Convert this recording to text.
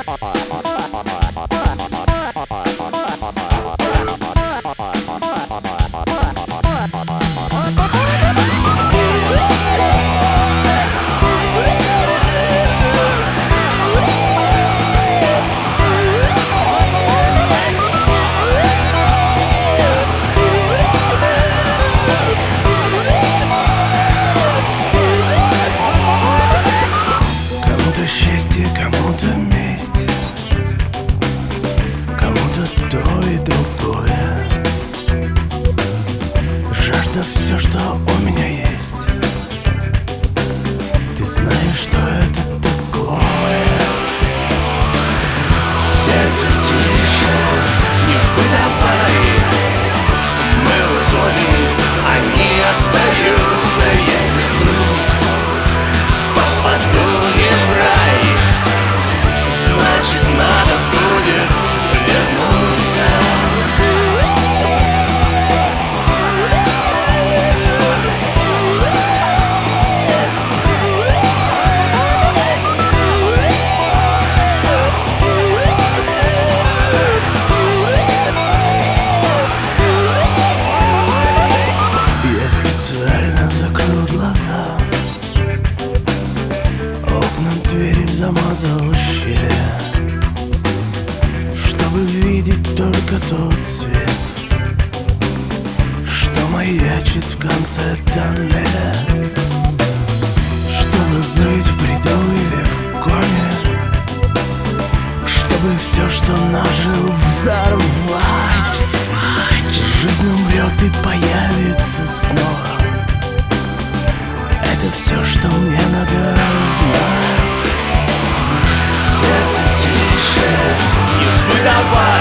Кому-то счастье, кому-то месть, кому-то то и другое. Жажда — все, что у меня есть. Ты знаешь, что это такое? Сердце тише, не выдавай. Мы уходим, они остаются. Если вдруг попаду не в рай, значит, надо будет вернуться. Я специально закрыл глаза, окна, двери замазал щели, чтобы видеть только тот свет, что маячит в конце тоннеля. Чтобы быть в бреду или в коме, чтобы все, что нажил, взорвать. Жизнь умрет и появится снова. Это все, что мне надо знать. Сердце тише, не выдавай.